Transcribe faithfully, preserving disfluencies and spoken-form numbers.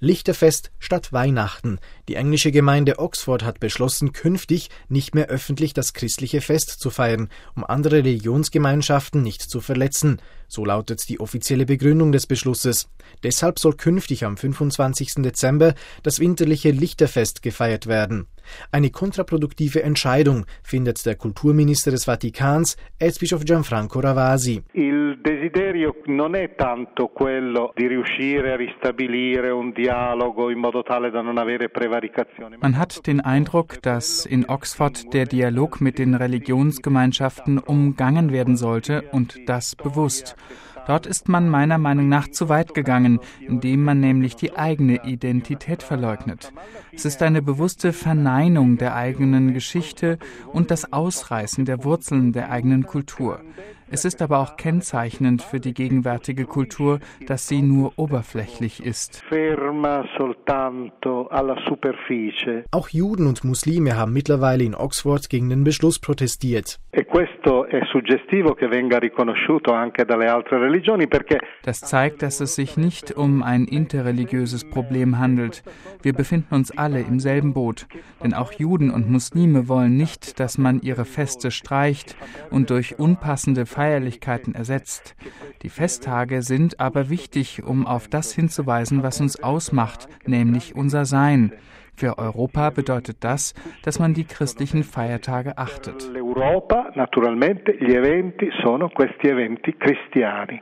Lichterfest statt Weihnachten. Die englische Gemeinde Oxford hat beschlossen, künftig nicht mehr öffentlich das christliche Fest zu feiern, um andere Religionsgemeinschaften nicht zu verletzen. So lautet die offizielle Begründung des Beschlusses. Deshalb soll künftig am fünfundzwanzigsten Dezember das winterliche Lichterfest gefeiert werden. Eine kontraproduktive Entscheidung, findet der Kulturminister des Vatikans, Erzbischof Gianfranco Ravasi. Il desiderio non è tanto quello di riuscire a ristabilire un dialogo in modo tale da non avere prevaricazioni. Man hat den Eindruck, dass in Oxford der Dialog mit den Religionsgemeinschaften umgangen werden sollte, und das bewusst. Dort ist man meiner Meinung nach zu weit gegangen, indem man nämlich die eigene Identität verleugnet. Es ist eine bewusste Verneinung der eigenen Geschichte und das Ausreißen der Wurzeln der eigenen Kultur. Es ist aber auch kennzeichnend für die gegenwärtige Kultur, dass sie nur oberflächlich ist. Auch Juden und Muslime haben mittlerweile in Oxford gegen den Beschluss protestiert. Das zeigt, dass es sich nicht um ein interreligiöses Problem handelt. Wir befinden uns alle im selben Boot. Denn auch Juden und Muslime wollen nicht, dass man ihre Feste streicht und durch unpassende Feierlichkeiten ersetzt. Die Festtage sind aber wichtig, um auf das hinzuweisen, was uns ausmacht, nämlich unser Sein. Für Europa bedeutet das, dass man die christlichen Feiertage achtet. L'Europa, naturalmente, gli eventi sono questi eventi cristiani.